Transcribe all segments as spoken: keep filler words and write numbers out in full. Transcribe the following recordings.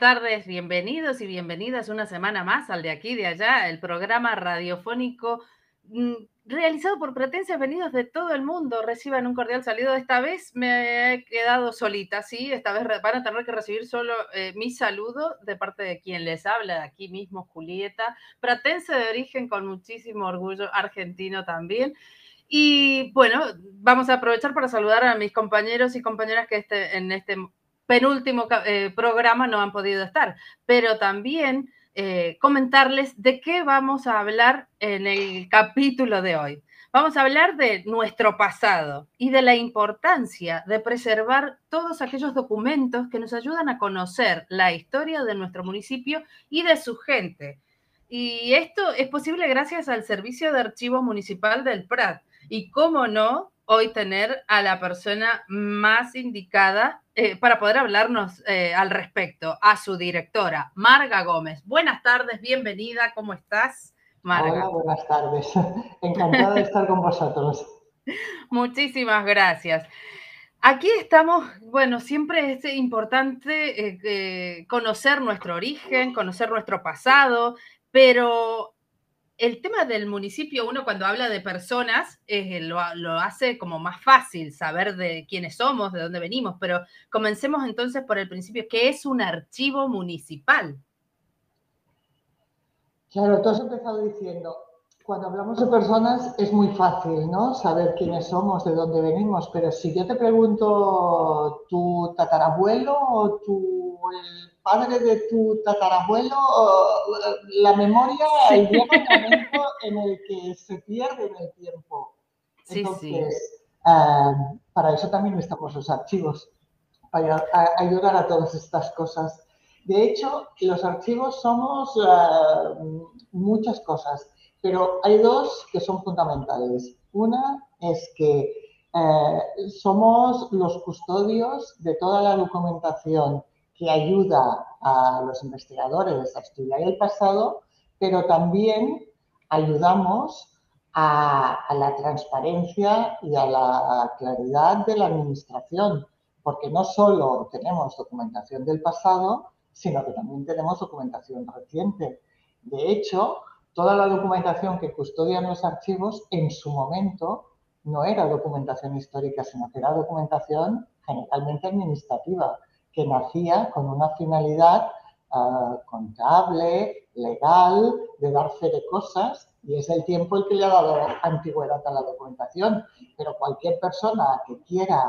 tardes, bienvenidos y bienvenidas una semana más al De Aquí de Allá, el programa radiofónico mm, realizado por Pretensias venidos de todo el mundo. Reciban un cordial saludo. Esta vez me he quedado solita, sí, esta vez van a tener que recibir solo eh, mi saludo de parte de quien les habla, de aquí mismo, Julieta, pratense de origen con muchísimo orgullo, argentino también. Y bueno, vamos a aprovechar para saludar a mis compañeros y compañeras que este, en este penúltimo eh, programa no han podido estar, pero también eh, comentarles de qué vamos a hablar en el capítulo de hoy. Vamos a hablar de nuestro pasado y de la importancia de preservar todos aquellos documentos que nos ayudan a conocer la historia de nuestro municipio y de su gente. Y esto es posible gracias al Servicio de Archivo Municipal del Prat. Y cómo no, hoy tener a la persona más indicada eh, para poder hablarnos eh, al respecto, a su directora, Marga Gómez. Buenas tardes, bienvenida, ¿cómo estás, Marga? Hola, buenas tardes. Encantada de estar con vosotros. Muchísimas gracias. Aquí estamos, bueno, siempre es importante eh, eh, conocer nuestro origen, conocer nuestro pasado, pero el tema del municipio, uno cuando habla de personas, eh, lo, lo hace como más fácil saber de quiénes somos, de dónde venimos, pero comencemos entonces por el principio. ¿Qué es un archivo municipal? Claro, tú has empezado diciendo, cuando hablamos de personas es muy fácil, ¿no? Saber quiénes somos, de dónde venimos, pero si yo te pregunto tu tatarabuelo o tu, el padre de tu tatarabuelo, la memoria Sí, llega un momento en el que se pierde en el tiempo. sí, sí. Entonces, eh, para eso también estamos los archivos, para ayudar a todas estas cosas. De hecho, los archivos somos uh, muchas cosas, pero hay dos que son fundamentales. Una es que eh, somos los custodios de toda la documentación que ayuda a los investigadores a estudiar el pasado, pero también ayudamos a, a la transparencia y a la claridad de la administración, porque no solo tenemos documentación del pasado, sino que también tenemos documentación reciente. De hecho, toda la documentación que custodian los archivos en su momento no era documentación histórica, sino que era documentación generalmente administrativa, que nacía con una finalidad uh, contable, legal, de dar fe de cosas, y es el tiempo el que le ha dado antigüedad a la documentación. Pero cualquier persona que quiera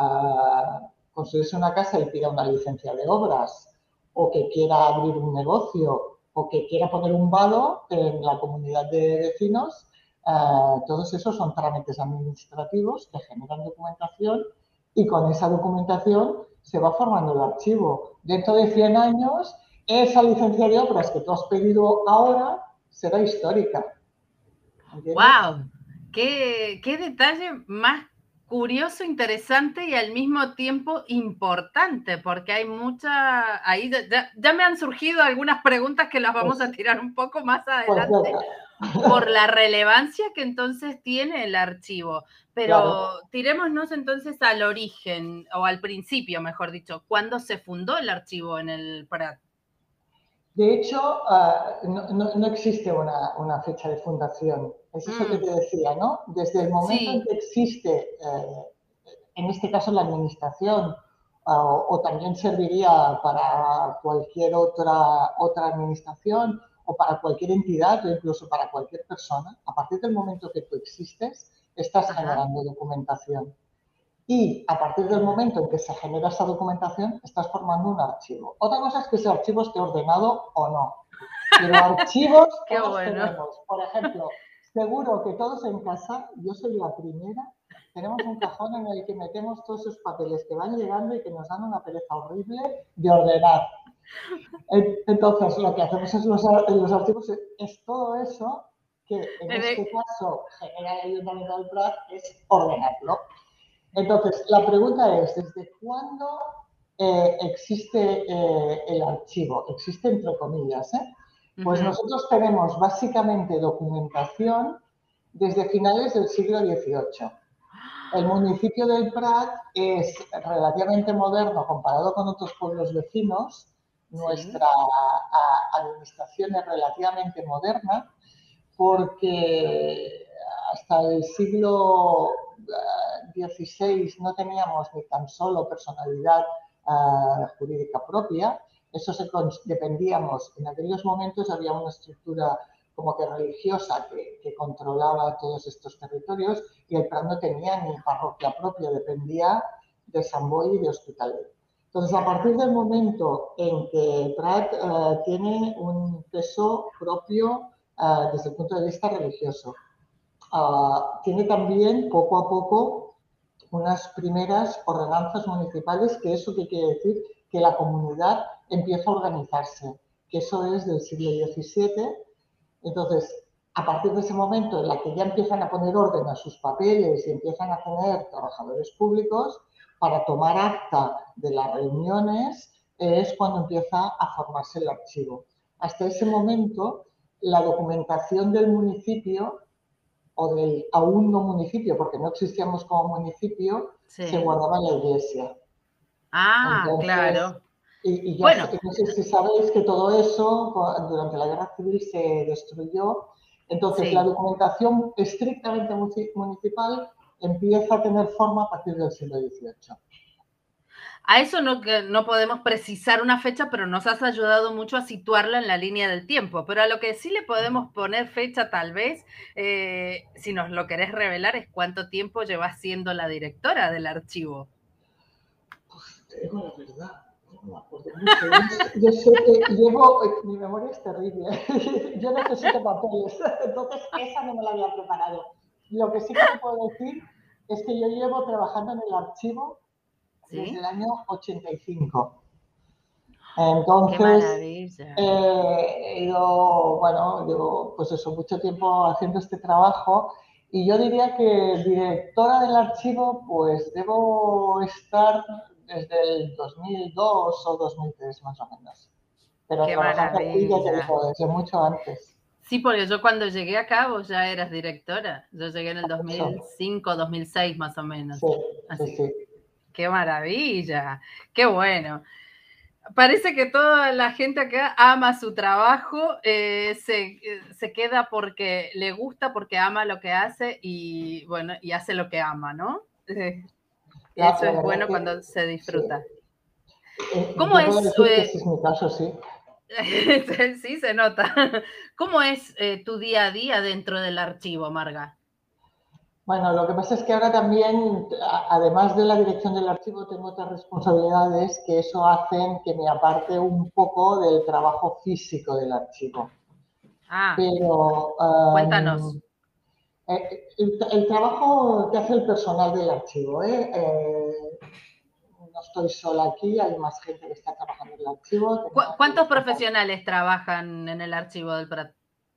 uh, construirse una casa y pida una licencia de obras, o que quiera abrir un negocio, o que quiera poner un vado en la comunidad de vecinos, eh, todos esos son trámites administrativos que generan documentación y con esa documentación se va formando el archivo. Dentro de cien años, esa licencia de obras que tú has pedido ahora será histórica. ¿Entiendes? ¡Wow! ¿Qué, qué detalle más curioso, interesante y al mismo tiempo importante? Porque hay mucha... Ahí ya, ya me han surgido algunas preguntas que las vamos Pues, a tirar un poco más pues adelante por venga. la relevancia que entonces tiene el archivo. Claro. Pero tirémonos entonces al origen, o al principio, mejor dicho. ¿Cuándo se fundó el archivo en el Prat? De hecho, uh, no, no, no, existe una, una, fecha de fundación. Es eso que Mm, te decía, ¿no? Desde el momento en sí, que existe, eh, en este caso, la administración, uh, o también serviría para cualquier otra, otra administración o para cualquier entidad o incluso para cualquier persona, a partir del momento que tú existes, estás ajá, generando documentación. Y a partir del momento en que se genera esa documentación, estás formando un archivo. Otra cosa es que ese archivo esté ordenado o no. Pero archivos qué todos bueno. tenemos. Por ejemplo, seguro que todos en casa, yo soy la primera, tenemos un cajón en el que metemos todos esos papeles que van llegando y que nos dan una pereza horrible de ordenar. Entonces, lo que hacemos es los, en los archivos es, es todo eso que en este caso genera el Ayuntamiento del Prat, es ordenarlo. Entonces, la pregunta es, ¿desde cuándo eh, existe eh, el archivo? Existe entre comillas, ¿eh? Pues Uh-huh. nosotros tenemos básicamente documentación desde finales del siglo dieciocho. El municipio del Prat es relativamente moderno comparado con otros pueblos vecinos, nuestra a, administración es relativamente moderna, porque hasta el siglo dieciséis no teníamos ni tan solo personalidad uh, jurídica propia. Eso se dependíamos, en aquellos momentos había una estructura como que religiosa que, que controlaba todos estos territorios, y el Prat no tenía ni parroquia propia, dependía de Sant Boi y de Hospitalet. Entonces, a partir del momento en que el Prat uh, tiene un peso propio uh, desde el punto de vista religioso, uh, tiene también poco a poco unas primeras ordenanzas municipales, que eso que quiere decir que la comunidad empieza a organizarse, que eso es del siglo diecisiete. Entonces, a partir de ese momento en la que ya empiezan a poner orden a sus papeles y empiezan a tener trabajadores públicos para tomar acta de las reuniones, es cuando empieza a formarse el archivo. Hasta ese momento, la documentación del municipio o del aún no municipio, porque no existíamos como municipio, sí, se guardaba en la iglesia. Ah, entonces, claro. Y, y ya bueno. sé, no sé si sabéis que todo eso durante la Guerra Civil se destruyó. Entonces, sí, la documentación estrictamente municipal empieza a tener forma a partir del siglo dieciocho. A eso no, no podemos precisar una fecha, pero nos has ayudado mucho a situarla en la línea del tiempo. Pero a lo que sí le podemos poner fecha, tal vez, eh, si nos lo querés revelar, es cuánto tiempo llevas siendo la directora del archivo. Pues te digo la verdad, no me acuerdo mucho. Yo, yo sé que llevo, mi memoria es terrible, yo necesito papeles, entonces esa no me la había preparado. Lo que sí que te puedo decir es que yo llevo trabajando en el archivo ¿sí? desde el año ochenta y cinco. Entonces, eh, he ido, bueno, llevo pues eso, mucho tiempo haciendo este trabajo, y yo diría que directora del archivo, pues debo estar desde el dos mil dos o dos mil tres más o menos. Pero Qué trabajando aquí, ya te digo, desde mucho antes. Sí, porque yo cuando llegué acá vos ya eras directora. Yo llegué en el dos mil cinco, dos mil seis más o menos. Sí, Así. sí, sí. Qué maravilla, qué bueno. Parece que toda la gente acá ama su trabajo, eh, se, se queda porque le gusta, porque ama lo que hace y bueno, y hace lo que ama, ¿no? Eh, la, eso la es bueno que, cuando se disfruta. Sí. Eh, ¿Cómo es? Decir eh, que ese es mi caso, sí. Sí, se nota. ¿Cómo es eh, tu día a día dentro del archivo, Marga? Bueno, lo que pasa es que ahora también, además de la dirección del archivo, tengo otras responsabilidades que eso hacen que me aparte un poco del trabajo físico del archivo. Ah, pero um, cuéntanos. Eh, el, el trabajo que hace el personal del archivo, ¿eh? Eh, no estoy sola aquí, hay más gente que está trabajando en el archivo. ¿Cu ¿Cuántos profesionales trabajar. trabajan en el archivo del Prat?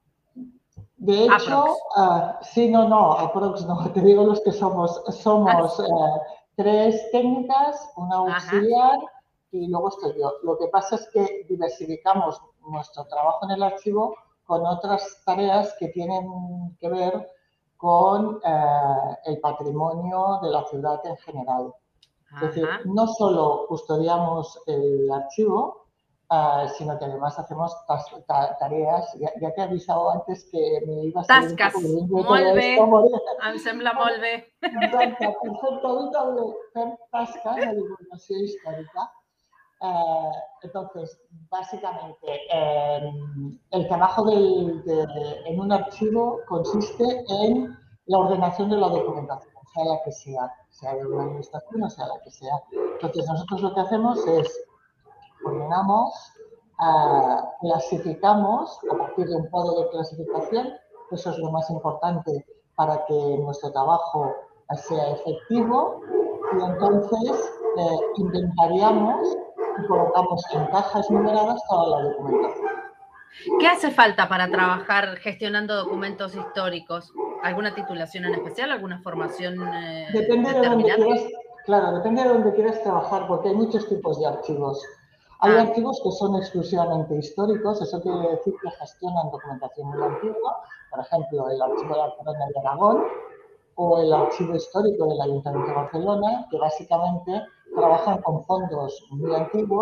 De hecho, uh, sí, no, no, aprox no, te digo los que somos. Somos uh, tres técnicas, una auxiliar Ajá. y luego estoy yo. Lo que pasa es que diversificamos nuestro trabajo en el archivo con otras tareas que tienen que ver con uh, el patrimonio de la ciudad en general. Ajá. Es decir, no solo custodiamos el archivo, Uh, sino que además hacemos tareas, ya, ja te he avisado antes que me iba a salir Tasques, un poco molt bé, em sembla molt bé. Exacte, per fer tot el fem tasques de divulgació històrica. Uh, entonces, básicamente, eh, el trabajo del, de, en un archivo consiste en la ordenación de la documentación, sea la que sea, sea de una administración o sea la que sea. Entonces, nosotros lo que hacemos es ordenamos, uh, clasificamos a partir de un modo de clasificación, eso es lo más importante para que nuestro trabajo sea efectivo, y entonces eh, inventariamos y colocamos en cajas numeradas toda la documentación. ¿Qué hace falta para trabajar gestionando documentos históricos? ¿Alguna titulación en especial? ¿Alguna formación eh, depende de donde quieras, claro, depende de donde quieras trabajar, porque hay muchos tipos de archivos. Hay ah. archivos que son exclusivamente históricos, eso quiere decir que gestionan documentación muy antigua, por ejemplo, el archivo de la Corona de Aragón o el archivo histórico del Ayuntamiento de Barcelona, que básicamente trabajan con fondos muy antiguos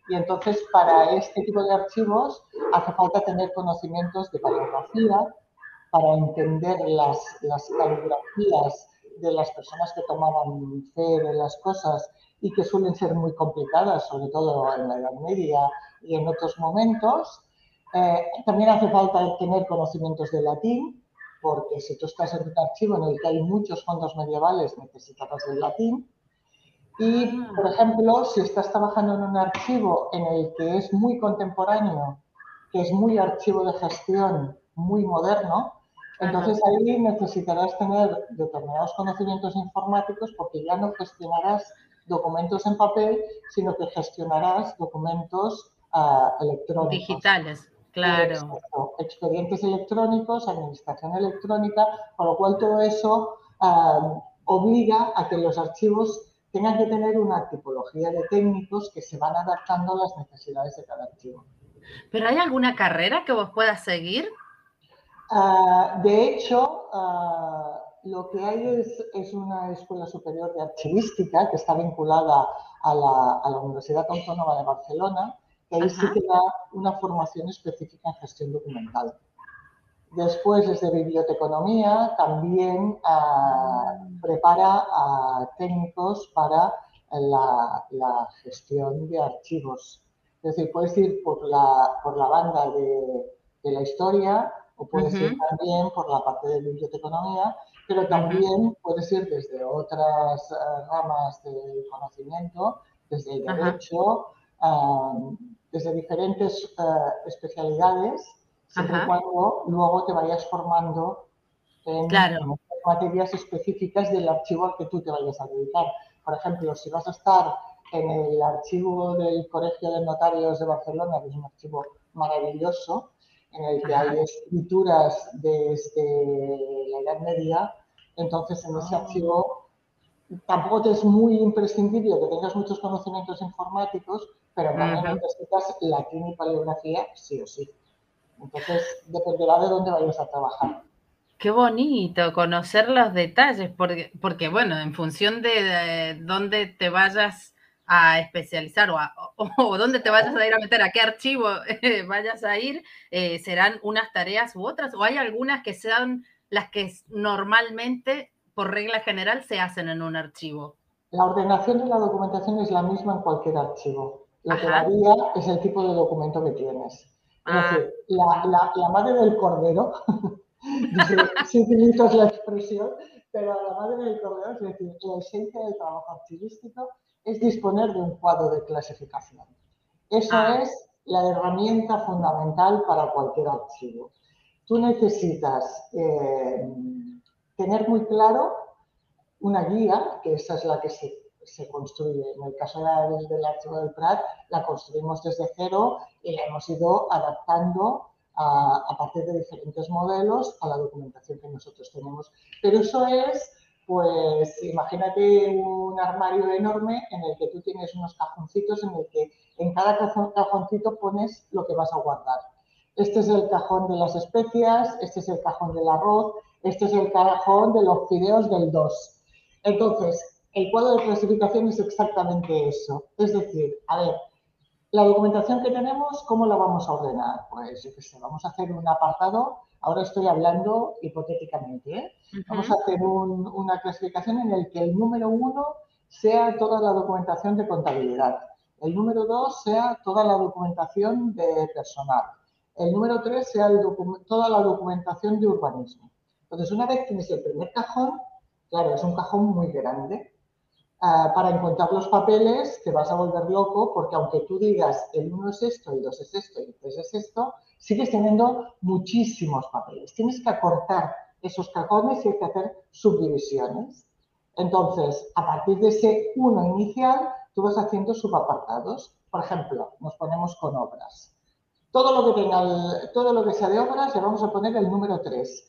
Y entonces, para este tipo de archivos hace falta tener conocimientos de paleografía para entender las, las caligrafías de las personas que tomaban fe de las cosas y que suelen ser muy complicadas, sobre todo en la Edad Media y en otros momentos. Eh, también hace falta tener conocimientos de latín, porque si tú estás en un archivo en el que hay muchos fondos medievales, necesitarás el latín. Y, por ejemplo, si estás trabajando en un archivo en el que es muy contemporáneo, que es muy archivo de gestión, muy moderno, entonces ahí necesitarás tener determinados conocimientos informáticos porque ya no gestionarás documentos en papel, sino que gestionarás documentos uh, electrónicos. Digitales, claro. Exacto. Expedientes electrónicos, administración electrónica, con lo cual todo eso uh, obliga a que los archivos tengan que tener una tipología de técnicos que se van adaptando a las necesidades de cada archivo. ¿Pero hay alguna carrera que vos puedas seguir? Uh, de hecho, uh, lo que hay es, es una escuela superior de archivística que está vinculada a la, a la Universidad Autónoma de Barcelona, que ahí Ajá. sí que da una formación específica en gestión documental. Después, desde biblioteconomía, también uh, prepara a técnicos para la, la gestión de archivos. Es decir, puedes ir por la, por la banda de, de la historia o puedes uh-huh. ir también por la parte de biblioteconomía, pero también uh-huh. puedes ir desde otras uh, ramas del conocimiento, desde el derecho, uh-huh. uh, desde diferentes uh, especialidades, siempre y cuando luego te vayas formando en, claro. en materias específicas del archivo al que tú te vayas a dedicar. Por ejemplo, si vas a estar en el archivo del Colegio de Notarios de Barcelona, que es un archivo maravilloso, en el que Ajá. hay escrituras desde la Edad Media, entonces en ese oh. archivo tampoco es muy imprescindible que tengas muchos conocimientos informáticos, pero también uh-huh. necesitas latín y paleografía sí o sí. Entonces, dependerá de dónde vayas a trabajar. Qué bonito conocer los detalles, porque, porque bueno, en función de, de dónde te vayas a especializar o, a, o, o dónde te vayas a ir a meter, a qué archivo eh, vayas a ir, eh, serán unas tareas u otras, o hay algunas que sean las que normalmente, por regla general, se hacen en un archivo. La ordenación de la documentación es la misma en cualquier archivo. Lo Ajá. que varía es el tipo de documento que tienes. Es ah. decir, la, la, la madre del cordero, si utilizas la expresión, pero la madre del cordero, es decir, la esencia del trabajo archivístico es disponer de un cuadro de clasificación. Eso ah. es la herramienta fundamental para cualquier archivo. Tú necesitas eh, tener muy claro una guía, que esa es la que se, se construye. En el caso del, del archivo del Prat, la construimos desde cero y la hemos ido adaptando a, a partir de diferentes modelos a la documentación que nosotros tenemos. Pero eso es, pues, imagínate un armario enorme en el que tú tienes unos cajoncitos en el que en cada cajoncito pones lo que vas a guardar. Este es el cajón de las especias, este es el cajón del arroz, este es el cajón de los fideos del dos. Entonces, el cuadro de clasificación es exactamente eso. Es decir, a ver, la documentación que tenemos, ¿cómo la vamos a ordenar? Pues, yo qué sé, vamos a hacer un apartado, ahora estoy hablando hipotéticamente, ¿eh? Uh-huh. Vamos a hacer un, una clasificación en el que el número uno sea toda la documentación de contabilidad, el número dos sea toda la documentación de personal, el número tres sea el toda la documentación de urbanismo. Entonces, una vez tienes el primer cajón, claro, es un cajón muy grande. Uh, para encontrar los papeles te vas a volver loco porque aunque tú digas el uno es esto, el dos es esto y el tres es esto, sigues teniendo muchísimos papeles. Tienes que acortar esos cajones y hay que hacer subdivisiones. Entonces, a partir de ese uno inicial, tú vas haciendo subapartados. Por ejemplo, nos ponemos con obras. Todo lo que tenga, el, todo lo que sea de obras le vamos a poner el número tres.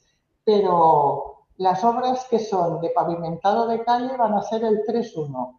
Pero las obras que son de pavimentado de calle van a ser el tres uno.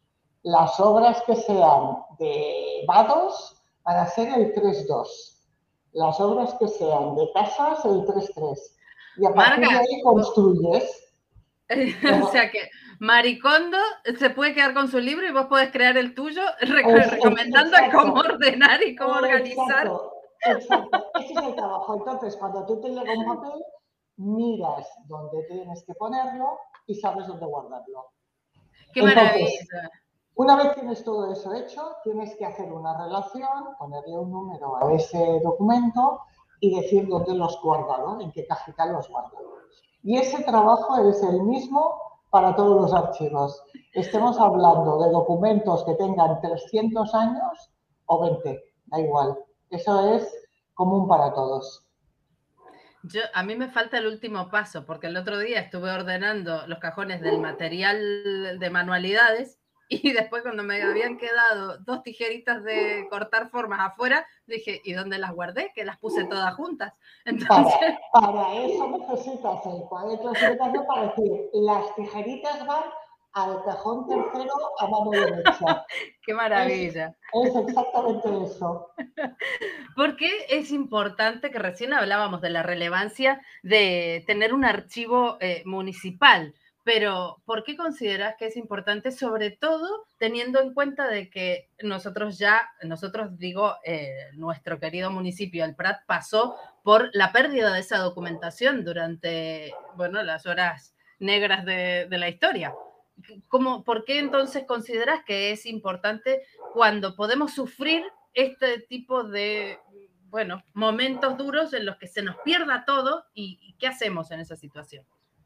Las obras que sean de vados van a ser el tres dos. Las obras que sean de casas, el tres tres. Y a partir Marga, de ahí construyes. O sea que Maricondo se puede quedar con su libro y vos podés crear el tuyo Es, es, recomendando cómo exacto, ordenar y cómo organizar. exacto, exacto. Ese es el trabajo. Entonces, cuando tú te llega un papel, miras dónde tienes que ponerlo y sabes dónde guardarlo. ¡Qué Entonces, maravilla! una vez tienes todo eso hecho, tienes que hacer una relación, ponerle un número a ese documento y decir dónde lo has guardado, en qué cajita lo has guardado. Y ese trabajo es el mismo para todos los archivos. Estemos hablando de documentos que tengan trescientos años o veinte, da igual. Eso es común para todos. Yo, a mí me falta el último paso, porque el otro día estuve ordenando los cajones del material de manualidades y después cuando me habían quedado dos tijeritas de cortar formas afuera, dije, ¿y dónde las guardé? Que las puse todas juntas. Para, Entonces, para eso necesitas el cuadro de clasificación para decir, las tijeritas van al cajón tercero a mano derecha. qué Es, maravilla. es exactamente eso. Porque es importante que recién hablábamos de la relevancia de tener un archivo eh, municipal, pero ¿por qué consideras que es importante? Sobre todo teniendo en cuenta de que nosotros ya, nosotros digo, eh, nuestro querido municipio, el Prat, pasó por la pérdida de esa documentación durante, bueno, las horas negras de, de la historia. ¿Cómo, ¿Por qué entonces consideras que es importante cuando podemos sufrir este tipo de, bueno, momentos duros en los que se nos pierda todo y, y qué hacemos en esa situación?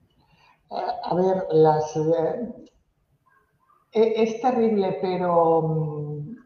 A ver, las, eh, es terrible, pero um,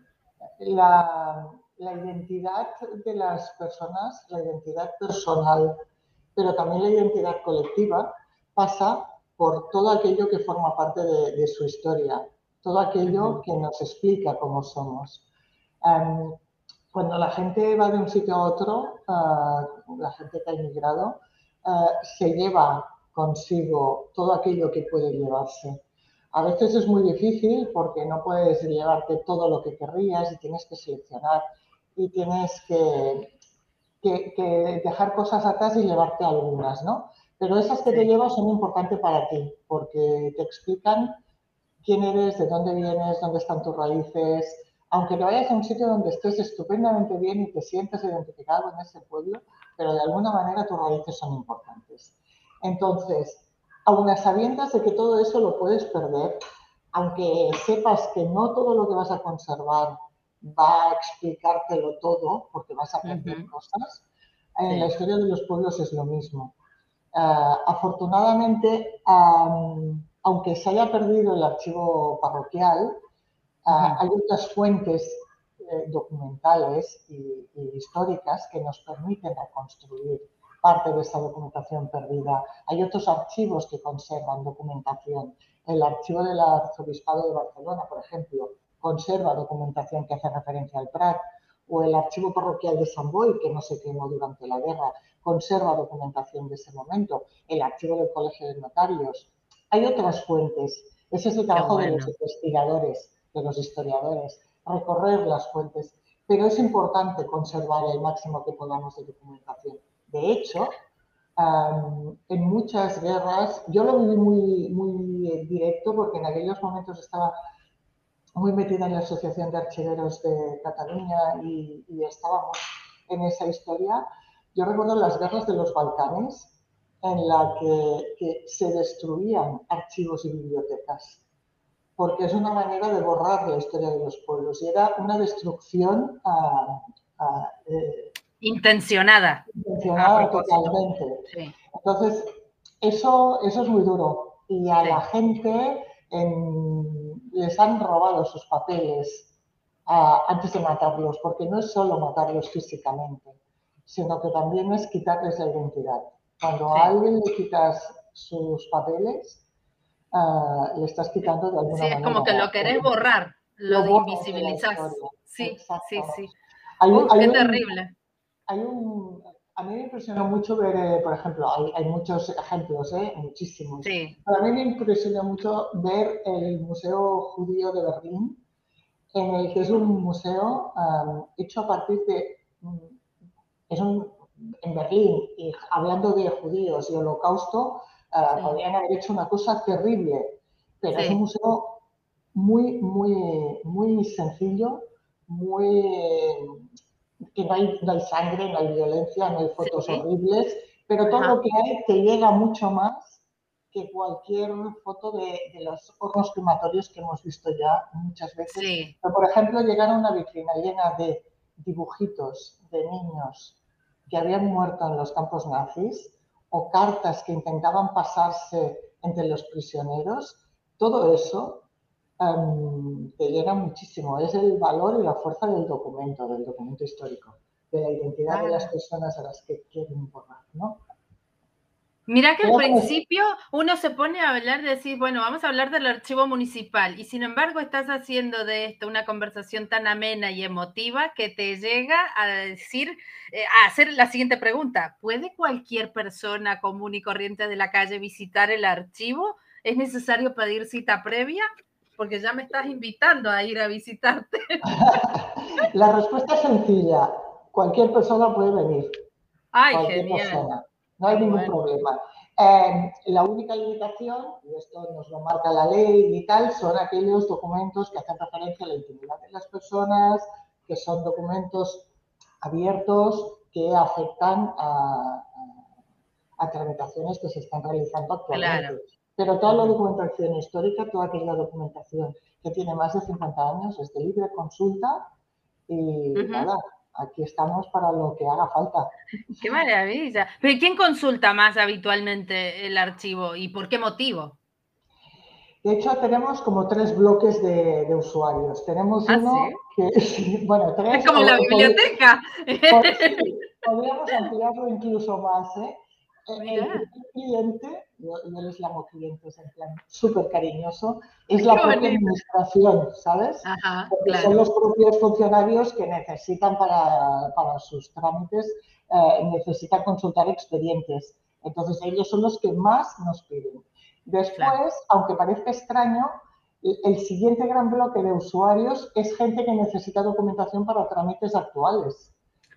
la, la identidad de las personas, la identidad personal, pero también la identidad colectiva, pasa por todo aquello que forma parte de, de su historia, todo aquello Uh-huh. que nos explica cómo somos. Um, cuando la gente va de un sitio a otro, uh, la gente que ha emigrado, uh, se lleva consigo todo aquello que puede llevarse. A veces es muy difícil porque no puedes llevarte todo lo que querrías y tienes que seleccionar y tienes que, que, que dejar cosas atrás y llevarte algunas, ¿no? Pero esas que te Sí. llevas son importantes para ti porque te explican quién eres, de dónde vienes, dónde están tus raíces. Aunque te vayas a un sitio donde estés estupendamente bien y te sientas identificado en ese pueblo, pero de alguna manera tus raíces son importantes. Entonces, aun a sabiendas de que todo eso lo puedes perder, aunque sepas que no todo lo que vas a conservar va a explicártelo todo, porque vas a perder Uh-huh. cosas, en la Sí. historia de los pueblos es lo mismo. Uh, afortunadamente, um, aunque se haya perdido el archivo parroquial, uh, Uh-huh. hay otras fuentes eh, documentales y, y, históricas que nos permiten reconstruir parte de esa documentación perdida. Hay otros archivos que conservan documentación. El archivo del Arzobispado de Barcelona, por ejemplo, conserva documentación que hace referencia al Prat, o el archivo parroquial de Sant Boi, que no se quemó durante la guerra, conserva documentación de ese momento, el archivo del Colegio de Notarios. Hay otras fuentes. Ese es el Qué trabajo de los bueno. investigadores, de los historiadores, recorrer las fuentes. Pero es importante conservar el máximo que podamos de documentación. De hecho, um, en muchas guerras, yo lo viví muy, muy directo porque en aquellos momentos estaba muy metida en la Asociación de Archiveros de Cataluña y, y estábamos en esa historia. Yo recuerdo las guerras de los Balcanes en la que, que se destruían archivos y bibliotecas, porque es una manera de borrar la historia de los pueblos y era una destrucción uh, uh, eh, Intencionada, a intencionada propósito. totalmente. Sí, Entonces, eso, eso es muy duro y a la sí. gente en, les han robado sus papeles uh, antes de matarlos, porque no es solo matarlos físicamente, sino que también es quitarles la identidad. Cuando a Sí. alguien le quitas sus papeles, uh, le estás quitando de Sí, alguna es como manera que lo la querés identidad. borrar, lo Lo de borras de la invisibilizás. historia. Sí, sí, Exacto. sí. Hay, Uf, hay qué un, terrible. hay un, a mí me impresionó mucho ver, eh, por ejemplo, hay, hay muchos ejemplos, eh, muchísimos, Sí. pero a mí me impresionó mucho ver el Museo Judío de Berlín, en el que es un museo um, hecho a partir de, es un, en Berlín, y hablando de judíos y holocausto, Uh, Sí. podrían haber hecho una cosa terrible, pero Sí. es un museo muy, muy, muy sencillo, muy... que no hay, no hay sangre, no hay violencia, no hay fotos Sí. horribles, pero todo Ajá. lo que hay te llega mucho más que cualquier foto de, de los hornos crematorios que hemos visto ya muchas veces. Sí. Pero, por ejemplo, llegar a una vitrina llena de dibujitos de niños que habían muerto en los campos nazis o cartas que intentaban pasarse entre los prisioneros, todo eso um, te llena muchísimo. Es el valor y la fuerza del documento, del documento histórico, de la identidad de las Ah. personas a las que quieren borrar, ¿no? Mirá que al Pero bueno, principio uno se pone a hablar de decir, bueno, vamos a hablar del archivo municipal y sin embargo estás haciendo de esto una conversación tan amena y emotiva que te llega a decir, eh, a hacer la siguiente pregunta, ¿puede cualquier persona común y corriente de la calle visitar el archivo? ¿Es necesario pedir cita previa? Porque ya me estás invitando a ir a visitarte. la respuesta es sencilla. Cualquier persona puede venir. Ay, Cualquier genial. persona. No Qué hay ningún bueno. problema. Eh, la única limitación, y esto nos lo marca la ley y tal, son aquellos documentos que hacen referencia a la intimidad de las personas, que son documentos abiertos que afectan a, a, a tramitaciones que se están realizando actualmente. Claro. Pero toda la Ujú. documentación histórica, toda aquella documentación que tiene más de cincuenta años es de libre consulta y Ujú. nada, aquí estamos para lo que haga falta. Qué maravilla. Pero ¿quién consulta más habitualmente el archivo y por qué motivo? De hecho, tenemos como tres bloques de, de usuarios. Tenemos Ah, uno sí. que, sí, bueno, Es tres, como o, la pod, biblioteca. pod, sí, podríamos ampliarlo incluso más. ¿eh? El Mirá, primer cliente, yo, yo les llamo clientes en plan súper cariñoso, es qué la propia bonito. administración, ¿sabes? Ajá, Porque son claro. los propios funcionarios que necesitan para, para sus trámites, eh, necesitan consultar expedientes. Entonces, ellos son los que más nos piden. Claro. Después, aunque parezca extraño, el siguiente gran bloque de usuarios es gente que necesita documentación para trámites actuales.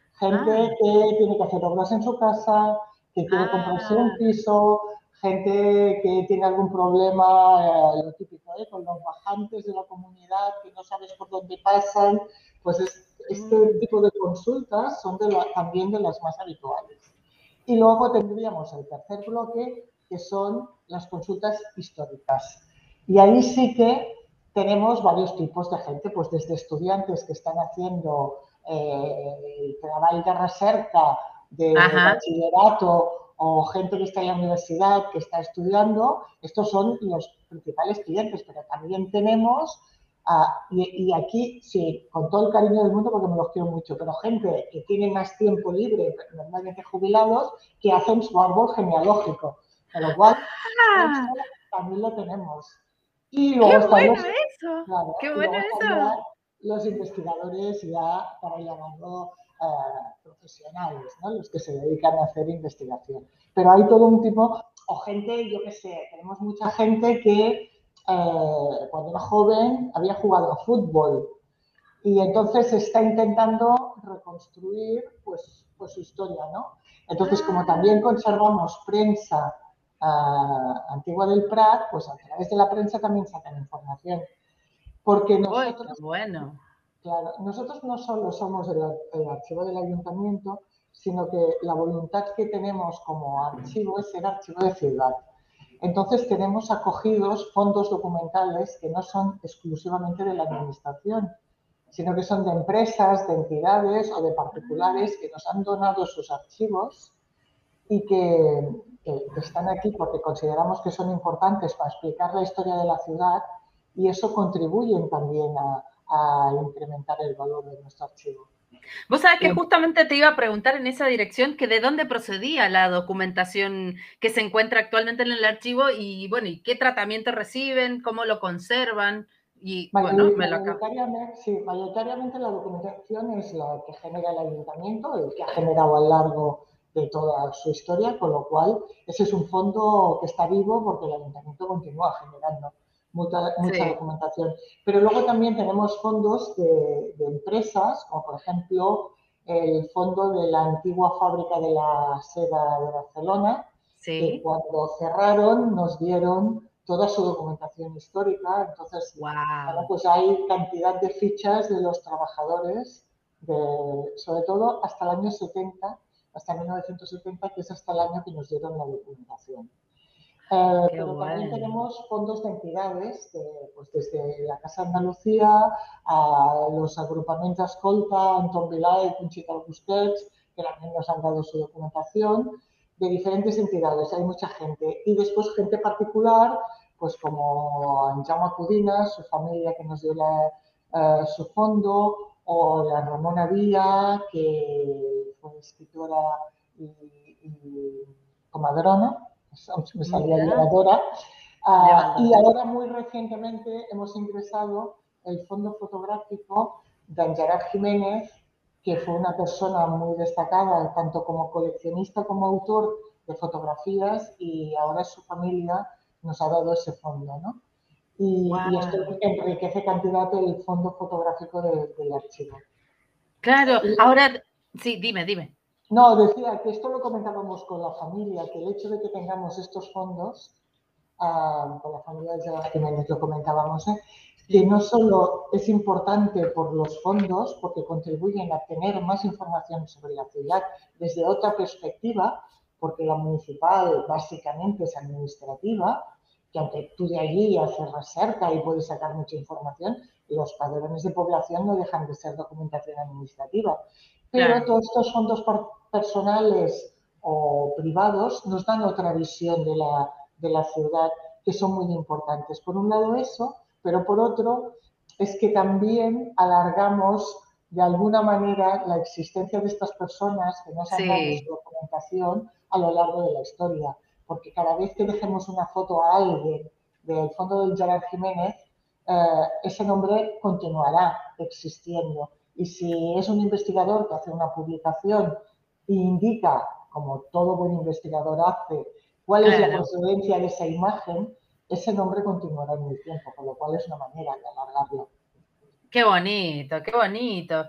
Ah, Gente que tiene que hacer obras en su casa, que quiere comprarse un ah, piso, gente que tiene algún problema, eh, lo típico, ¿eh? Con los bajantes de la comunidad, que no sabes por dónde pasan. Pues es, este mm, tipo de consultas son de la, también de las más habituales. Y luego tendríamos el tercer bloque, que son las consultas históricas. Y ahí sí que tenemos varios tipos de gente, pues desde estudiantes que están haciendo eh, el trabajo de recerca de ajá. bachillerato o gente que está en la universidad, que está estudiando, estos son los principales clientes, pero también tenemos, uh, y, y, aquí sí, con todo el cariño del mundo porque me los quiero mucho, pero gente que tiene más tiempo libre, normalmente jubilados, que hacen su árbol genealógico, con lo cual Ah, eso también lo tenemos. Y qué luego están bueno los, eso. claro, Qué y bueno luego están ya eso. los investigadores ya, para llamarlo, uh, profesionales, ¿no? Los que se dedican a hacer investigación. Pero hay todo un tipo, o gente, yo qué sé, tenemos mucha gente que eh, cuando era joven había jugado a fútbol y entonces está intentando reconstruir pues, pues su historia, ¿no? Entonces, como también Ah, conservamos prensa uh, antigua del Prat, pues a través de la prensa también sacan información. Porque uy, qué nosotros, bueno. claro, nosotros no solo somos el, el archivo del ayuntamiento, sino que la voluntad que tenemos como archivo es ser archivo de ciudad. Entonces tenemos acogidos fondos documentales que no son exclusivamente de la administración, sino que son de empresas, de entidades o de particulares que nos han donado sus archivos y que, que, que están aquí porque consideramos que son importantes para explicar la historia de la ciudad y eso contribuyen también a, a incrementar el valor de nuestro archivo. Vos sabés que Y, justamente te iba a preguntar en esa dirección que de dónde procedía la documentación que se encuentra actualmente en el archivo y bueno, y qué tratamiento reciben, cómo lo conservan y bueno, me lo acabo. mayoritariamente, sí, mayoritariamente la documentación es la que genera el ayuntamiento, el que ha generado a lo largo de toda su historia, con lo cual ese es un fondo que está vivo porque el ayuntamiento continúa generando mucha, mucha Sí. documentación. Pero luego también tenemos fondos de, de empresas, como por ejemplo el fondo de la antigua fábrica de la seda de Barcelona, que Sí. cuando cerraron nos dieron toda su documentación histórica. Entonces, bueno, Wow. pues hay cantidad de fichas de los trabajadores, de, sobre todo hasta el año setenta, hasta mil novecientos setenta, que es hasta el año que nos dieron la documentación. Eh, Qué pero también bueno. tenemos fondos de entidades, de, pues desde la Casa de Andalucía a los agrupamientos Escolta, Anton Vilay, Conchita Busquets, que también nos han dado su documentación, de diferentes entidades, hay mucha gente. Y después gente particular, pues como Anjama Cudina, su familia que nos dio la, eh, su fondo, o la Ramona Villa, que fue escritora y, y comadrona, me salía Mira, llevadora. Uh, y llevadora. ahora muy recientemente hemos ingresado el fondo fotográfico de Angerat Jiménez, que fue una persona muy destacada, tanto como coleccionista como autor de fotografías, y ahora su familia nos ha dado ese fondo, ¿no? Y, y esto Wow. enriquece cantidad el fondo fotográfico de, del archivo. Claro, Y, ahora, sí, dime, dime. no, decía que esto lo comentábamos con la familia, que el hecho de que tengamos estos fondos, uh, con la familia de Gerard Jiménez lo comentábamos, ¿eh? Que Sí, no solo es importante por los fondos, porque contribuyen a tener más información sobre la ciudad desde otra perspectiva, porque la municipal básicamente es administrativa, que aunque tú de allí haces recerca y puedes sacar mucha información, los padrones de población no dejan de ser documentación administrativa. Pero claro. todos estos fondos personales o privados nos dan otra visión de la, de la ciudad que son muy importantes. Por un lado eso, pero por otro es que también alargamos de alguna manera la existencia de estas personas que nos han dado su Sí, documentación a lo largo de la historia. Porque cada vez que dejemos una foto a alguien del fondo del Gerard Jiménez, eh, ese nombre continuará existiendo. Y si es un investigador que hace una publicación e indica, como todo buen investigador hace, cuál es la claro. procedencia de esa imagen, ese nombre continuará en el tiempo, con lo cual es una manera de alargarlo. Qué bonito, qué bonito.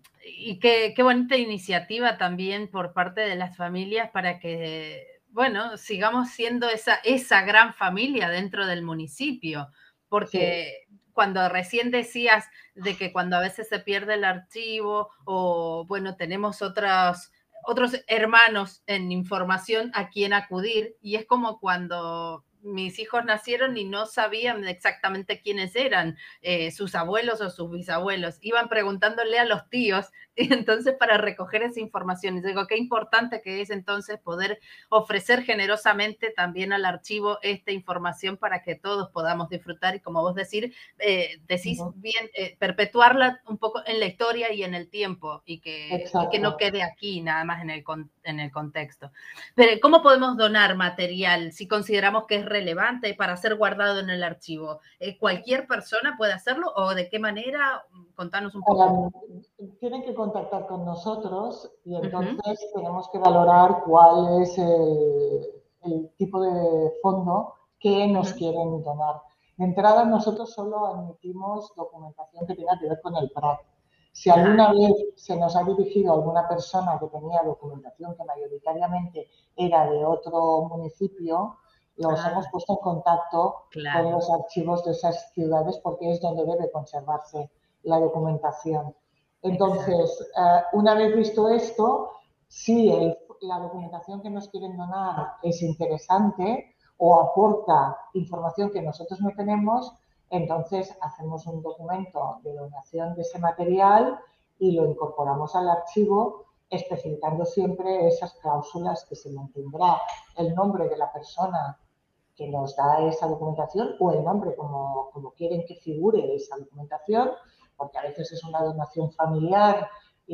Y qué, qué bonita iniciativa también por parte de las familias para que, bueno, sigamos siendo esa, esa gran familia dentro del municipio. Sí, Porque cuando recién decías de que cuando a veces se pierde el archivo o, bueno, tenemos otros, otros hermanos en información a quien acudir, y es como cuando mis hijos nacieron y no sabían exactamente quiénes eran eh, sus abuelos o sus bisabuelos. Iban preguntándole a los tíos y entonces para recoger esa información. Y digo, qué importante que es entonces poder ofrecer generosamente también al archivo esta información para que todos podamos disfrutar y como vos decir, eh, decís uh-huh. bien, eh, perpetuarla un poco en la historia y en el tiempo y que, y que no Exacto. quede aquí nada más en el, en el contexto. Pero ¿cómo podemos donar material si consideramos que es relevante para ser guardado en el archivo? Eh, ¿Cualquier persona puede hacerlo o de qué manera? Contanos un poco. Um, tienen que contactar con nosotros y Uh -huh. entonces tenemos que valorar cuál es el, el tipo de fondo que Uh nos -huh. quieren donar. De entrada, nosotros solo admitimos documentación que tenga que ver con el Prat. Si alguna Claro. vez se nos ha dirigido alguna persona que tenía documentación que mayoritariamente era de otro municipio, los hemos Ah, puesto en contacto con claro. los archivos de esas ciudades porque es donde debe conservarse la documentación. Exacto. Entonces, uh, una vez visto esto, si el, la documentación que nos quieren donar es interesante o aporta información que nosotros no tenemos, entonces hacemos un documento de donación de ese material y lo incorporamos al archivo, especificando siempre esas cláusulas que se mantendrá el nombre de la persona que nos da esa documentación o el nombre como, como quieren que figure esa documentación, porque a veces es una donación familiar y,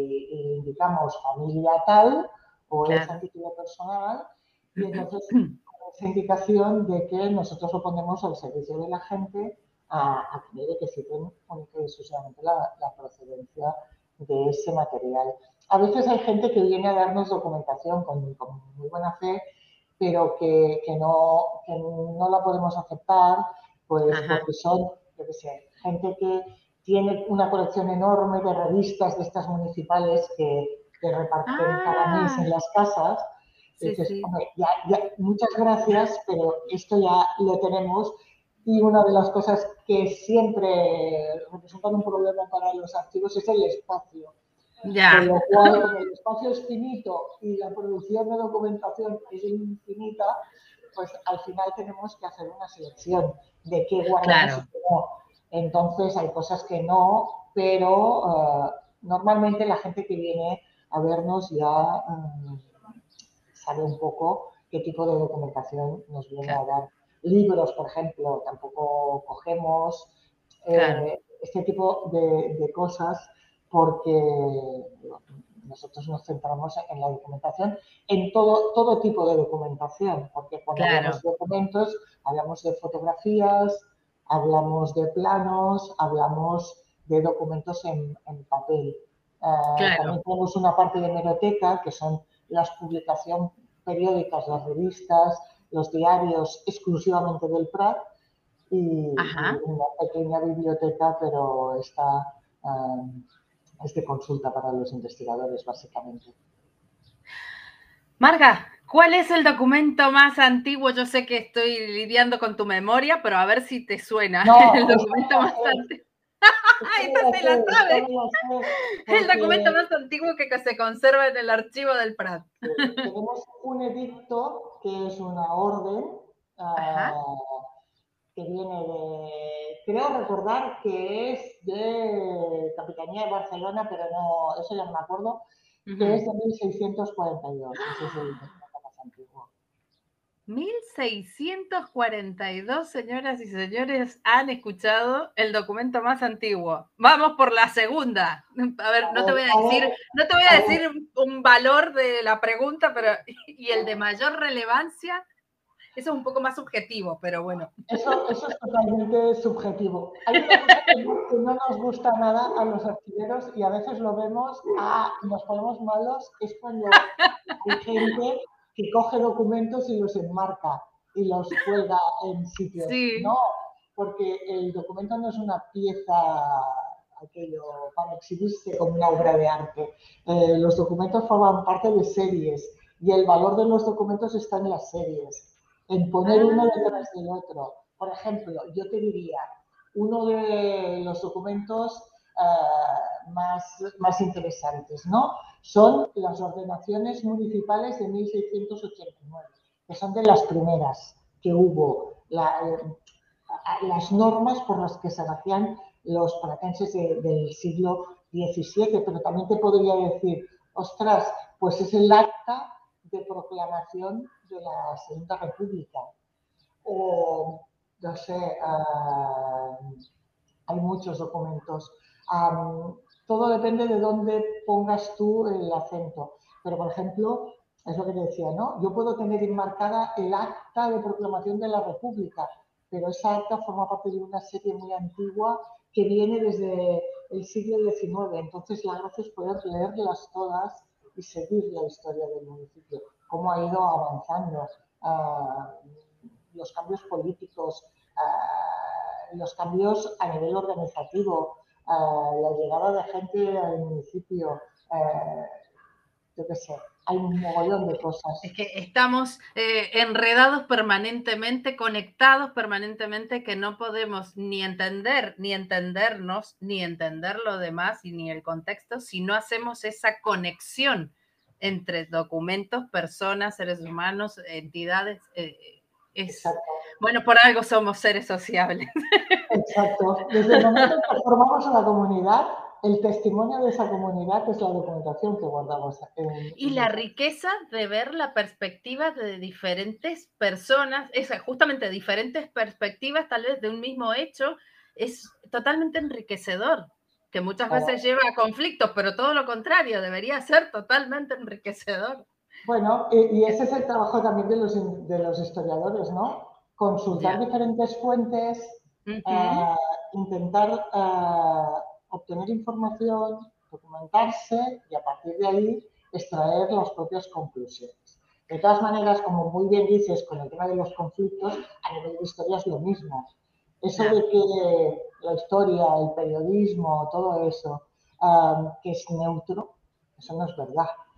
y indicamos familia tal o es a Claro. título personal y entonces esa indicación de que nosotros lo ponemos al servicio de la gente a, a que verifiquen única y exclusivamente la, la procedencia de ese material. A veces hay gente que viene a darnos documentación con, con muy buena fe, pero que, que, no, que no la podemos aceptar, pues Ajá. porque son, yo qué sé, gente que tiene una colección enorme de revistas de estas municipales que, que reparten cada mes Ah, en las casas sí, dices, sí. hombre, ya, ya, muchas gracias, pero esto ya lo tenemos. Y una de las cosas que siempre representan un problema para los archivos es el espacio. Con Ya, lo cual, como el espacio es finito y la producción de documentación es infinita, pues al final tenemos que hacer una selección de qué guardamos y claro, qué no. Entonces hay cosas que no, pero uh, normalmente la gente que viene a vernos ya um, sabe un poco qué tipo de documentación nos viene a claro, dar. Libros, por ejemplo, tampoco cogemos claro, eh, este tipo de, de cosas porque nosotros nos centramos en la documentación, en todo, todo tipo de documentación, porque cuando hablamos claro, de documentos, hablamos de fotografías, hablamos de planos, hablamos de documentos en, en papel. Uh, también claro. tenemos una parte de hemeroteca, que son las publicaciones periódicas, las revistas, los diarios exclusivamente del Prat, y, y Ajá. una pequeña biblioteca, pero está um, es de consulta para los investigadores, básicamente. Marga, ¿cuál es el documento más antiguo? Yo sé que estoy lidiando con tu memoria, pero a ver si te suena. No, El esto documento me la más sé, antiguo. esto me Esta la se sé, la esto sabe. me la sé, El documento porque más antiguo que se conserva en el archivo del Prat. eh, tenemos un edicto que es una orden Ajá. uh, que viene de, creo recordar que es de Capitanía de Barcelona, pero no, eso ya no me acuerdo, que es Uh-huh. de mil seiscientos cuarenta y dos, ese es el documento más antiguo. mil seiscientos cuarenta y dos, señoras y señores, han escuchado el documento más antiguo. Vamos por la segunda. A ver, A no te ver, voy a a decir, ver, no te voy a a ver. decir un valor de la pregunta, pero y el de mayor relevancia, eso es un poco más subjetivo, pero bueno. Eso, eso es totalmente subjetivo. Hay una cosa que no, que no nos gusta nada a los archiveros y a veces lo vemos, ah, nos ponemos malos, es cuando hay gente que coge documentos y los enmarca y los cuelga en sitios. Sí. No, porque el documento no es una pieza aquello para exhibirse como una obra de arte. Eh, los documentos forman parte de series y el valor de los documentos está en las series, en poner uno Ah, detrás del otro. Por ejemplo, yo te diría, uno de los documentos uh, más, más interesantes, ¿no? Son las ordenaciones municipales de mil seiscientos ochenta y nueve, que son de las primeras que hubo, la, eh, las normas por las que se hacían los pratenses de, del siglo diecisiete, pero también te podría decir, ostras, pues es el acta de proclamación de la Segunda República. O, no sé, uh, hay muchos documentos. Um, todo depende de dónde pongas tú el acento. Pero, por ejemplo, es lo que te decía, ¿no? Yo puedo tener enmarcada el acta de proclamación de la República, pero esa acta forma parte de una serie muy antigua que viene desde el siglo diecinueve. Entonces, la gracia es poder leerlas todas y seguir la historia del municipio, cómo ha ido avanzando, uh, los cambios políticos, uh, los cambios a nivel organizativo, uh, la llegada de gente al municipio, uh, yo qué sé, hay un mogollón de cosas. es que estamos eh, enredados permanentemente, conectados permanentemente, que no podemos ni entender, ni entendernos, ni entender lo demás y ni el contexto, si no hacemos esa conexión entre documentos, personas, seres humanos, entidades. Eh, es, Exacto. bueno, por algo somos seres sociables. Exacto. Desde el momento en que formamos una comunidad, el testimonio de esa comunidad es la documentación que guardamos en, Y en la esa. riqueza de ver la perspectiva de diferentes personas, es justamente diferentes perspectivas tal vez de un mismo hecho, es totalmente enriquecedor, que muchas veces lleva a conflictos, pero todo lo contrario, debería ser totalmente enriquecedor. Bueno, y, y ese es el trabajo también de los, de los historiadores, ¿no? Consultar Ya. diferentes fuentes, Uh-huh. uh, intentar uh, obtener información, documentarse y a partir de ahí extraer las propias conclusiones. De todas maneras, como muy bien dices, con el tema de los conflictos, a nivel de historia es lo mismo. Eso Ya. de que la historia, el periodismo, todo eso, um, que es neutro, eso no es verdad.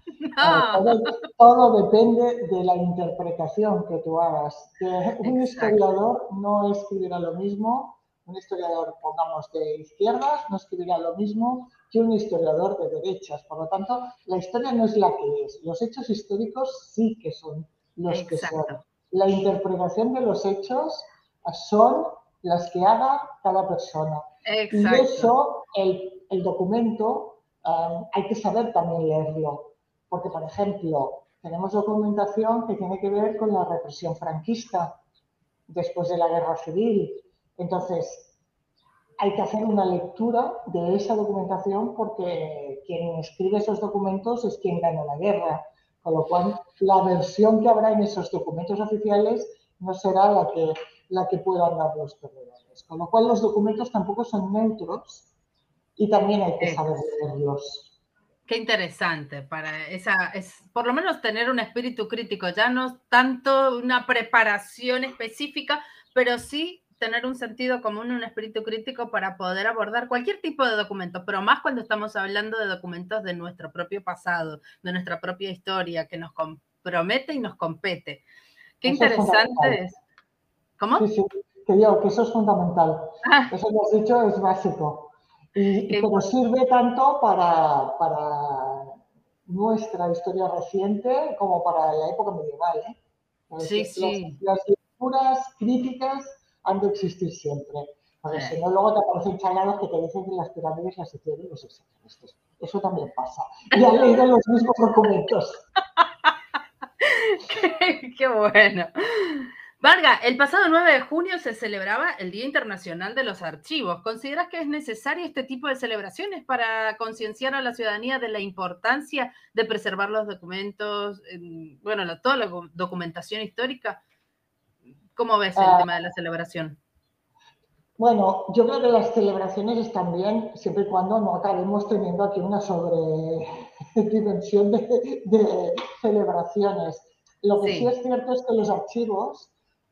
No. todo, todo depende de la interpretación que tú hagas. Que un Exacto. historiador no escribirá lo mismo, un historiador, pongamos, de izquierdas, no escribirá lo mismo que un historiador de derechas. Por lo tanto, la historia no es la que es. Los hechos históricos sí que son los que son. Exacto. La interpretación de los hechos son las que haga cada persona. Y Exacto. eso, el, el documento, um, hay que saber también leerlo. Porque, por ejemplo, tenemos documentación que tiene que ver con la represión franquista después de la guerra civil. Entonces, hay que hacer una lectura de esa documentación porque quien escribe esos documentos es quien gana la guerra. Con lo cual, la versión que habrá en esos documentos oficiales no será la que, la que puedan dar los perdedores. Con lo cual, los documentos tampoco son neutros y también hay que saber leerlos. Qué interesante para esa, es por lo menos tener un espíritu crítico, ya no tanto una preparación específica, pero sí tener un sentido común, un espíritu crítico para poder abordar cualquier tipo de documento, pero más cuando estamos hablando de documentos de nuestro propio pasado, de nuestra propia historia, que nos compromete y nos compete. Qué Eso interesante es. es. ¿Cómo? Sí, sí, que yo, que eso es fundamental. Ah, Eso que has dicho es básico. Y, qué pero sirve tanto para, para nuestra historia reciente como para la época medieval. ¿eh? sí, Las, sí. las lecturas críticas han de existir siempre. Porque Sí. si no, luego te aparecen chalados que te dicen que las pirámides las hicieron los extraterrestres. Eso también pasa. Y han leído los mismos documentos. qué, qué bueno. Varga, el pasado nueve de junio se celebraba el Día Internacional de los Archivos. ¿Consideras que es necesario este tipo de celebraciones para concienciar a la ciudadanía de la importancia de preservar los documentos, en, bueno, la, toda la documentación histórica? ¿Cómo ves el Uh, tema de la celebración? Bueno, yo creo que las celebraciones están bien siempre y cuando no acabemos teniendo aquí una sobredimensión de, de celebraciones. Lo que sí Sí. es cierto es que los archivos,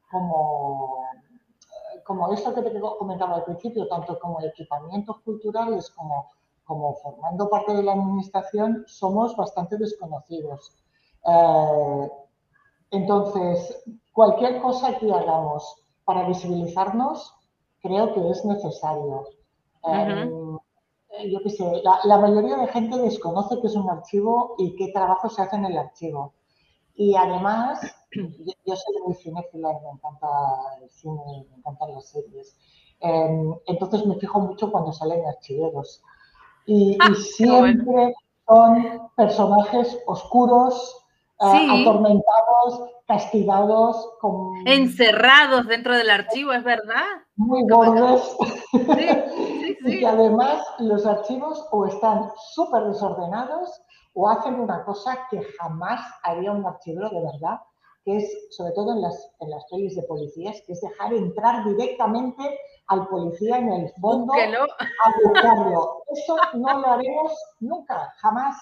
como, como esto que te comentaba al principio, tanto como equipamientos culturales como, como formando parte de la administración, somos bastante desconocidos. Eh, entonces, cualquier cosa que hagamos para visibilizarnos, creo que es necesario. Uh-huh. Eh, yo qué sé, la, la, mayoría de gente desconoce qué es un archivo y qué trabajo se hace en el archivo. Y además, yo, yo soy muy cinéfila y me encanta el cine, me encantan las series. Eh, entonces me fijo mucho cuando salen archiveros. Y, y siempre bueno. son personajes oscuros, Uh, Sí. atormentados, castigados, con... encerrados dentro del archivo, ¿es verdad? Muy Como... bordes. Sí, sí, Y que sí. además los archivos o están súper desordenados o hacen una cosa que jamás haría un archivero de verdad, que es, sobre todo en las, en las pelis de policías, que es dejar entrar directamente al policía en el fondo Búsquelo. a buscarlo. Eso no lo haremos nunca, jamás.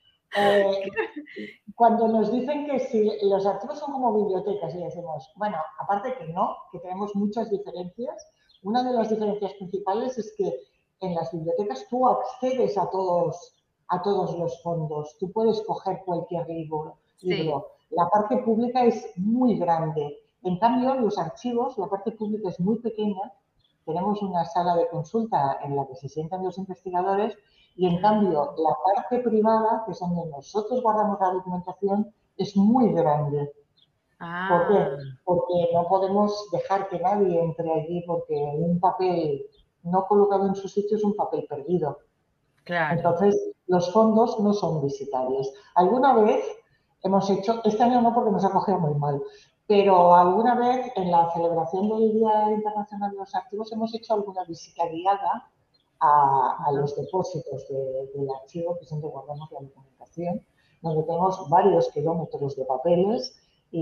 Eh, cuando nos dicen que si los archivos son como bibliotecas y decimos, bueno, aparte que no, que tenemos muchas diferencias, una de las diferencias principales es que en las bibliotecas tú accedes a todos, a todos los fondos, tú puedes coger cualquier libro, libro. Sí. La parte pública es muy grande. En cambio, los archivos, la parte pública es muy pequeña. Tenemos una sala de consulta en la que se sientan los investigadores y en cambio la parte privada, que es donde nosotros guardamos la documentación, es muy grande. Ah. ¿Por qué? Porque no podemos dejar que nadie entre allí porque un papel no colocado en su sitio es un papel perdido. Claro. Entonces, los fondos no son visitables. Alguna vez hemos hecho, este año no porque nos ha cogido muy mal, pero alguna vez en la celebración del Día Internacional de los Archivos hemos hecho alguna visita guiada a, a los depósitos de, del archivo, que es donde guardamos la documentación, donde tenemos varios kilómetros de papeles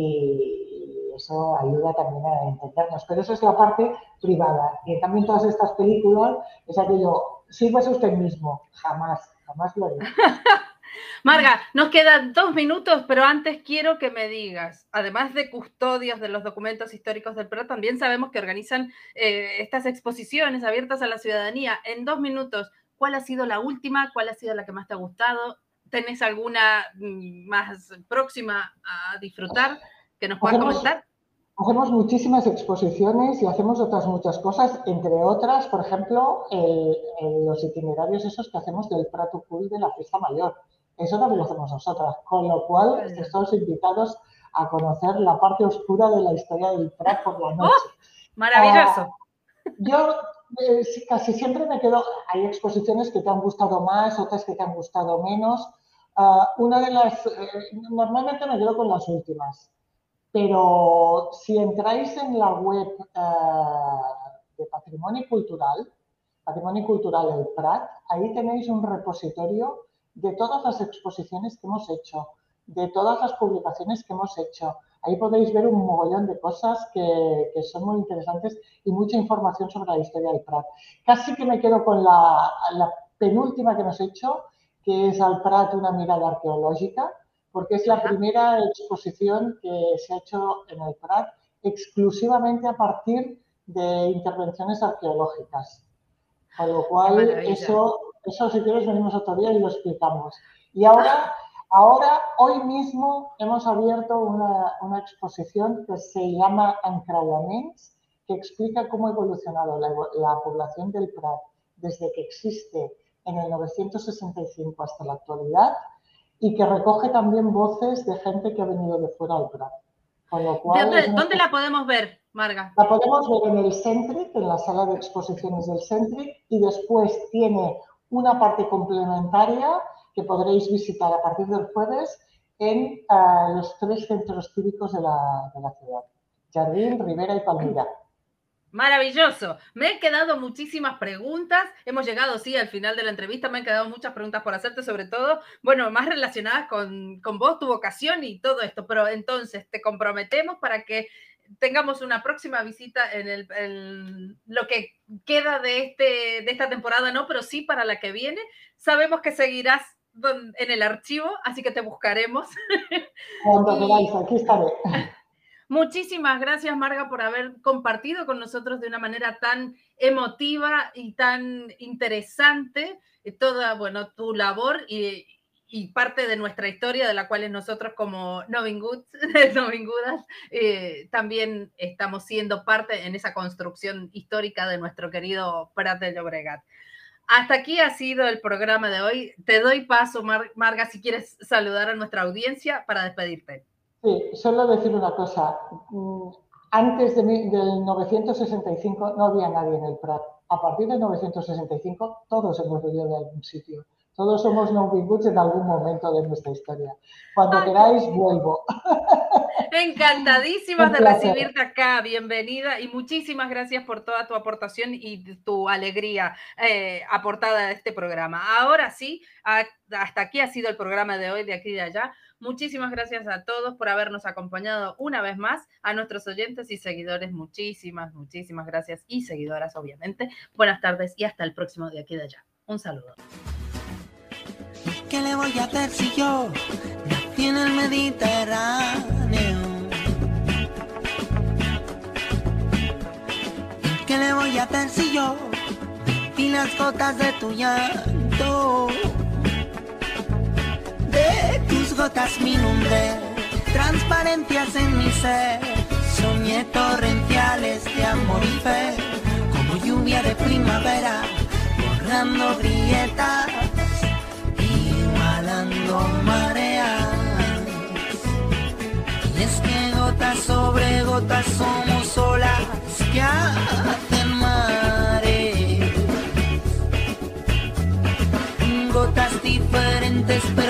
y eso ayuda también a entendernos. Pero eso es la parte privada. Y en cambio en todas estas películas es aquello, sírvase usted mismo. Jamás, jamás lo haré. Marga, nos quedan dos minutos, pero antes quiero que me digas, además de custodios de los documentos históricos del Perú, también sabemos que organizan eh, estas exposiciones abiertas a la ciudadanía. En dos minutos, ¿cuál ha sido la última? ¿Cuál ha sido la que más te ha gustado? tenés alguna más próxima a disfrutar que nos puedas hacemos, comentar? Hacemos muchísimas exposiciones y hacemos otras muchas cosas, entre otras, por ejemplo, el, el, los itinerarios esos que hacemos del Prato Cool de la Fiesta Mayor. Eso también lo hacemos nosotras, con lo cual estáis todos invitados a conocer la parte oscura de la historia del Prat por la noche. ¡Oh! ¡Maravilloso! Uh, yo eh, casi siempre me quedo, hay exposiciones que te han gustado más, otras que te han gustado menos. Uh, una de las, eh, normalmente me quedo con las últimas, pero si entráis en la web uh, de Patrimonio Cultural, Patrimonio Cultural El Prat, ahí tenéis un repositorio de todas las exposiciones que hemos hecho, de todas las publicaciones que hemos hecho. Ahí podéis ver un mogollón de cosas que, que son muy interesantes y mucha información sobre la historia del Prat. Casi que me quedo con la, la penúltima que hemos hecho, que es al Prat una mirada arqueológica, porque es la Ajá. primera exposición que se ha hecho en el Prat exclusivamente a partir de intervenciones arqueológicas. Con lo cual, eso, eso si quieres venimos otro día y lo explicamos. Y ahora... Ahora, hoy mismo, hemos abierto una, una exposición que se llama Encreuaments, que explica cómo ha evolucionado la, la población del Prat desde que existe en el novecientos sesenta y cinco hasta la actualidad y que recoge también voces de gente que ha venido de fuera al Prat. Con lo cual, ¿Dónde, ¿dónde la podemos ver, Marga? La podemos ver en el Centric, en la sala de exposiciones del Centric, y después tiene una parte complementaria que podréis visitar a partir del jueves en uh, los tres centros cívicos de la, de la ciudad, Jardín, Rivera y Palmira. Maravilloso. Me han quedado muchísimas preguntas. Hemos llegado, sí, al final de la entrevista. Me han quedado muchas preguntas por hacerte, sobre todo, bueno, más relacionadas con, con vos, tu vocación y todo esto. Pero entonces te comprometemos para que tengamos una próxima visita en el, el, lo que queda de, este, de esta temporada, no, pero sí para la que viene. Sabemos que seguirás en el archivo, así que te buscaremos. Cuando queráis, aquí estaré. Muchísimas gracias, Marga, por haber compartido con nosotros de una manera tan emotiva y tan interesante toda, bueno, tu labor y, y parte de nuestra historia, de la cual nosotros como Novinguds, Novingudas eh, también estamos siendo parte en esa construcción histórica de nuestro querido Prat de Llobregat. Hasta aquí ha sido el programa de hoy. Te doy paso, Mar- Marga, si quieres saludar a nuestra audiencia para despedirte. Sí, solo decir una cosa. Antes de mi, del novecientos sesenta y cinco no había nadie en el Prat. A partir de novecientos sesenta y cinco todos hemos venido de algún sitio. Todos somos Novinguds en algún momento de nuestra historia. Cuando Ay, queráis, vuelvo. Encantadísimas de recibirte acá, bienvenida y muchísimas gracias por toda tu aportación y tu alegría eh, aportada a este programa. Ahora sí, a, hasta aquí ha sido el programa de hoy, de aquí y de allá. Muchísimas gracias a todos por habernos acompañado una vez más, a nuestros oyentes y seguidores, muchísimas, muchísimas gracias y seguidoras, obviamente. Buenas tardes y hasta el próximo de aquí y de allá. Un saludo. ¿Qué le voy a hacer si yo nací en el Mediterráneo? ¿Qué le voy a hacer si yo vi las gotas de tu llanto? De tus gotas me inundé, transparencias en mi ser, soñé torrenciales de amor y fe, como lluvia de primavera, borrando grietas, igualando mareas. Y es que gotas sobre gotas somos olas que hacen mares, gotas diferentes